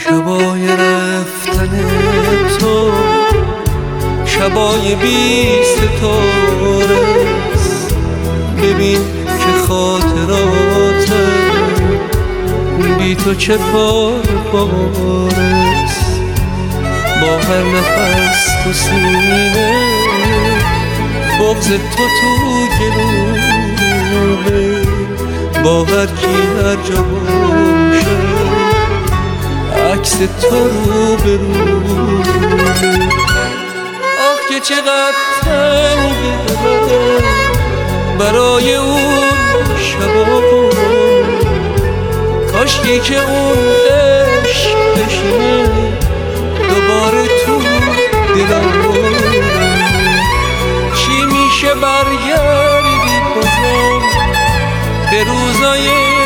شبای رفتن تو شبای بی ستاره است. ببین که خاطرات بی تو چه پار است. با هر نفس تو سینه بغض تو گلومه. با هر کی هر جا باشه عکس تو رو به رومه. آخ که چقدر تنگی دلم برای اون شبا. کاشکی که اون عشق بشینه دوباره تو دلم. چی میشه برگردی بازم به روزای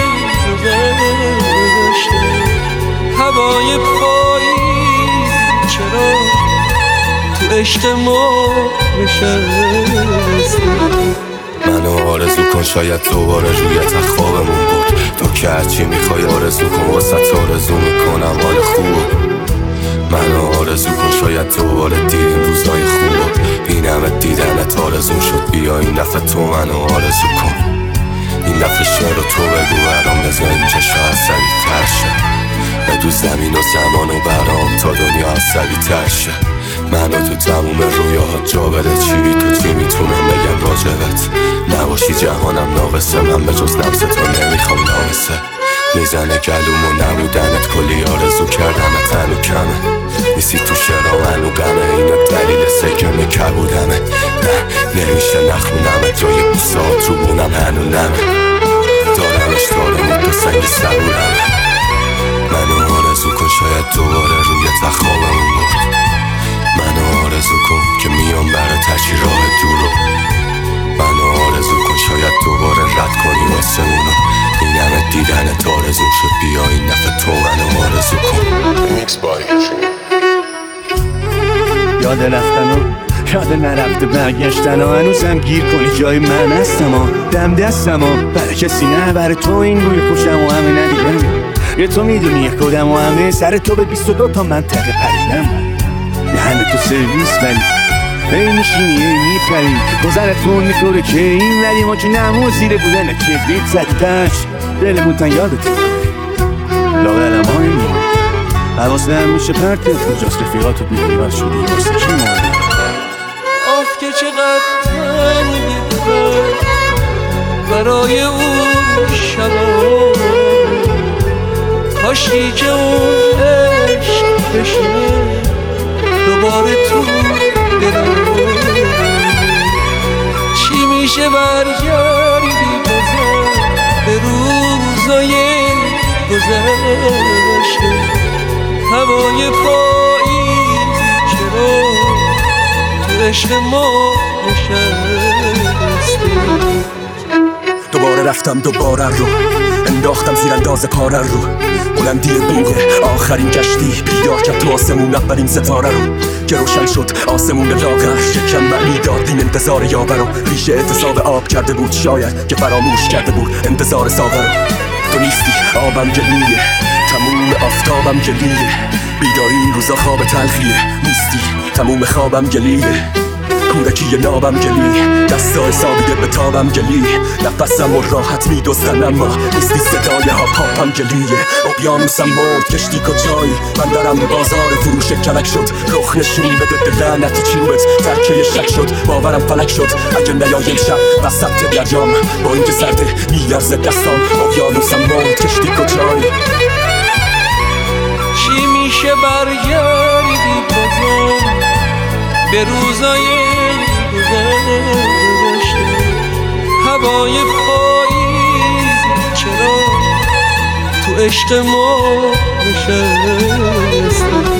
گذشته. هوای پاییز چرا تو عشق ما نشسته. منو آرزو کن شاید دوباره رویت از خوابمون بود. تو که هرچی میخوای آرزو کن واسه آرزو میکنم حال خوبو. منو آرزو کن شاید دوباره دیدیم روزای خوبو. این همه دیدنت آرزو شد. بیا این دفعه تو منو آرزو کن. این دفعه شعر تو بگو برام بذار اینجا شاید سریع تر شه. بدو زمین و زمان و برام تا دنیا عصبی تر شه. منو تو تموم رویاها جا بده. چی تو چی میتونم بگم راجبت. نباشی جهانم ناقصه. من به جز نفس تو نمیخوام نامسه. میزنه گلوم و نبودنت کلی آرزو کردمت هنو کمه. نیستی تو شعرام هنو غمه. اینا دلیل سکم کبودمه. نه نمیشه نخونمت. جای بوسات رو بونم هنو نمه. دارمش دارم تو سنگ صبورمه. منو آرزو کن شاید دوباره روی تخوابمون بود. منو آرزو کن که میام برا تشی راه دورو. منو آرزو کن شاید دوباره رد کنی واسمونو. این همه دیدنت آرزو شد. بیا این دفعه تو منو آرزو کن. میکس بای یاد رفتن و یاد نرفته برگشتن و هنوزم گیر کنی جای من هستم و دم دستم و برای کسی نه برای تو این روی پوشم و همه ندیدم. یه تو میدونی یک کدم و همه سر تو به 22 تا منطقه پریدم. یه همه تو سرویس ولی هی میشینی هی میپری. گذرتون میخوره که این ولی ما که نمو زیر بودن کبریت زدیدش. دلمون تن یادت لاغرم های میمون حواسته هم میشه پرتت کجاست رفیقاتو بیدیران شدی واسه کی مورده. آخ که چقدر تنگی دلم برای اون شبا. کاشکی که اون عشق بشینه دوباره تو دلم. چی میشه برگردی بازم به روزای گذشته. هوای پاییز چرا تو عشق ما نشسته. دوباره رفتم دوباره رو انداختم زیر انداز پاره رو. بلندی بوغ آخرین کشتی بیدار کرد تو آسمون اولین ستاره رو که روشن شد آسمون لاغر. شکم معنی داد این انتظار یاور رو. ریشه اعتصاب آب کرده بود شاید که فراموش کرده بود انتظار ساغر رو. تو نیستی آبم گلیه تموم آفتابم گلیه. بیداری این روزا خواب تلخیه. نیستی تموم خوابم گلیه. کودکی نابم گلی دستا حسابیده به تابم گلی. نفسم و راحت میدوزن اما نیستی صدای ها پاپم گلیه. اقیانوسم مرد کشتی کجایی. من دارم به بازار فروش کلک شد. رخ نشون بده به لعنتی چوبت ترکه شک شد. باورم فلک شد اگه نیایم شب وسط دریام. با اینکه سرده میارزه دستام. اقیانوسم مرد کشتی کجایی. چی میشه برگردی بازم به روزای گذشته. هوای پاییز چرا تو عشق ما نشسته.